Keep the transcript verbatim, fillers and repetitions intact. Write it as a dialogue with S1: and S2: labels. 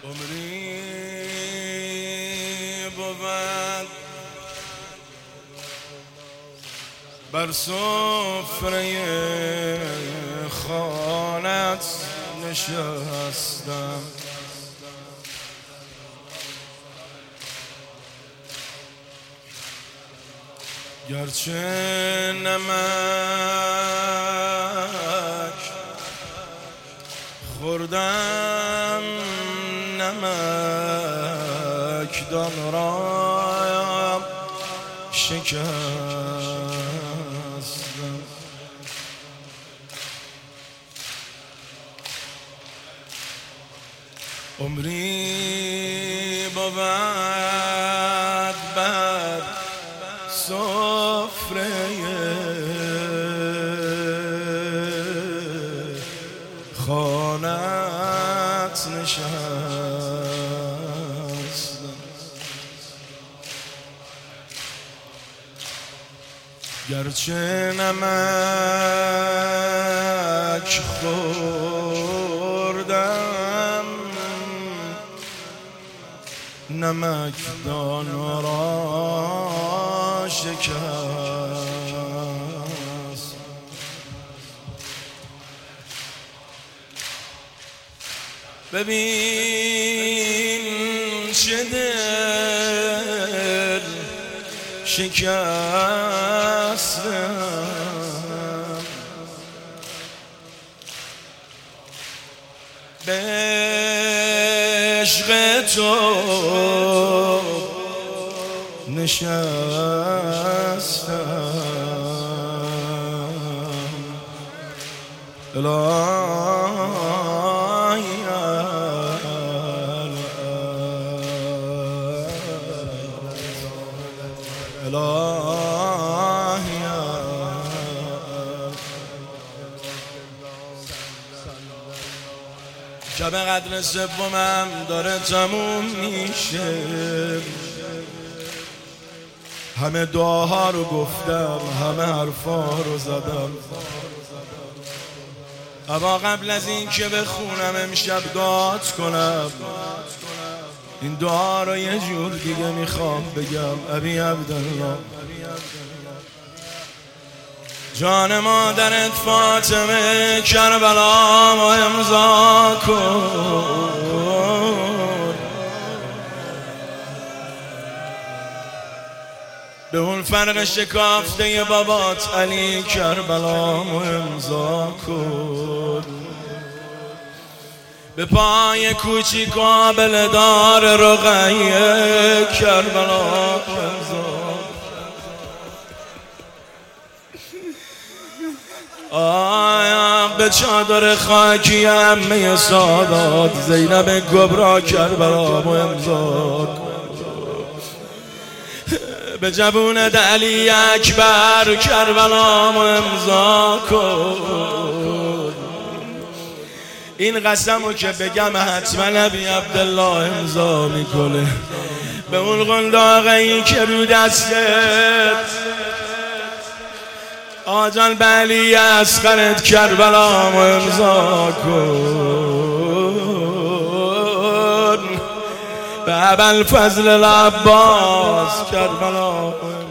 S1: عمری بود بر سفره خانت نشستم، گرچه نمک خوردم نمک دان را شکستم. عمری بود بر سفره خانت نشستم، گرچه نمک خوردم نمک دان را شکست. ببین چه دل شکستم، به عشق تو نشستم. الهی الهی شب قدر سومم داره تموم میشه، همه دعاها رو گفتم، همه حرفا رو زدم، اما قبل از این که بخونم امشب دعات کنم، این دعا رو یه جور دیگه میخوام بگم. ابی عبدالله جان مادرت فاطمه کربلا و امضا کن، به اون فرق شکافته بابات علی کربلا و امضا کن، به پای کوچیک قابل دار رقیه کربلا و امضا. آیا به چادر خاکی عمه سادات زینب کبرا کربلا و امضا کن، به جبونت علی اکبر کربلا و امضا کن. این قسمو که بگم حتما ابی عبدالله امضا میکنه، به اون قنداقی که رو دستت آجان بلی اصغرت کربلا و امضا کن، به ابوالفضل العباس کربلا